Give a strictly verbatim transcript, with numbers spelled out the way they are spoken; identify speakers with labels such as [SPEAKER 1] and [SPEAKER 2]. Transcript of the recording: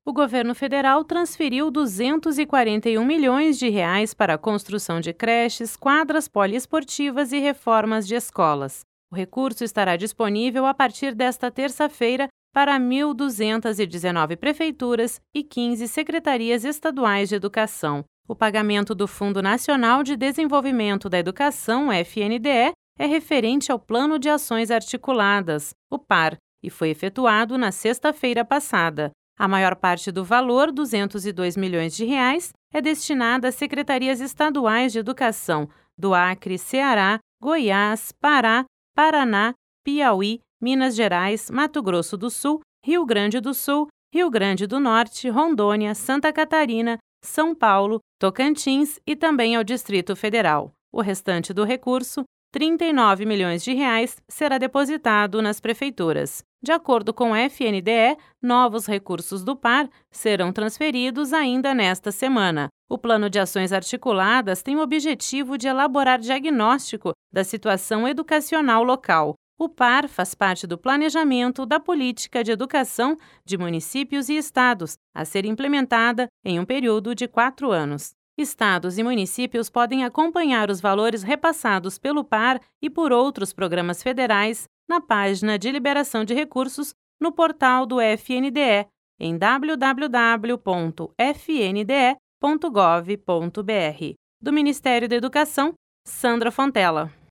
[SPEAKER 1] O governo federal transferiu duzentos e quarenta e um milhões de reais para a construção de creches, quadras poliesportivas e reformas de escolas. O recurso estará disponível a partir desta terça-feira para mil duzentas e dezenove prefeituras e quinze secretarias estaduais de educação. O pagamento do Fundo Nacional de Desenvolvimento da Educação, F N D E, é referente ao Plano de Ações Articuladas, o P A R, e foi efetuado na sexta-feira passada. A maior parte do valor, duzentos e dois milhões de reais, é destinada às secretarias estaduais de educação do Acre, Ceará, Goiás, Pará, Paraná, Piauí, Minas Gerais, Mato Grosso do Sul, Rio Grande do Sul, Rio Grande do Norte, Rondônia, Santa Catarina, São Paulo, Tocantins e também ao Distrito Federal. O restante do recurso, trinta e nove milhões de reais, será depositado nas prefeituras. De acordo com o F N D E, novos recursos do P A R serão transferidos ainda nesta semana. O Plano de Ações Articuladas tem o objetivo de elaborar diagnóstico da situação educacional local. O P A R faz parte do planejamento da política de educação de municípios e estados, a ser implementada em um período de quatro anos. Estados e municípios podem acompanhar os valores repassados pelo P A R e por outros programas federais na página de liberação de recursos no portal do F N D E, em w w w ponto f n d e ponto gov ponto b r. Do Ministério da Educação, Sandra Fontela.